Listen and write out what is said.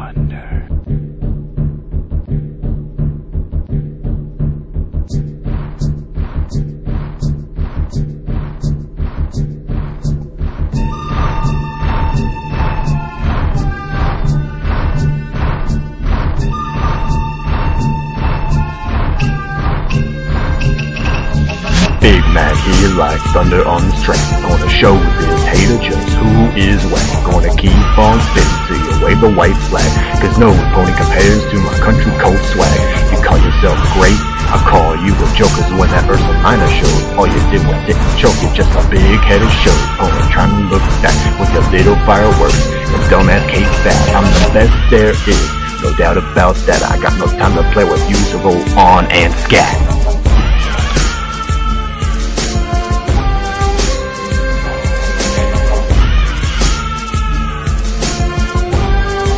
Thunder. Big Mac here like thunder on the track. Gonna show this hater just who is whack. Gonna keep on spitting till you wave the white flag. Cause no opponent compares to my country cold swag. You call yourself great, I call you a joke. Cause when that Ursa Minor showed, all you did was didn't choke. You're just a big-headed show. Opponent trying to look back with your little fireworks and dumbass cake fat. I'm the best there is, no doubt about that. I got no time to play with you, so go on and scat.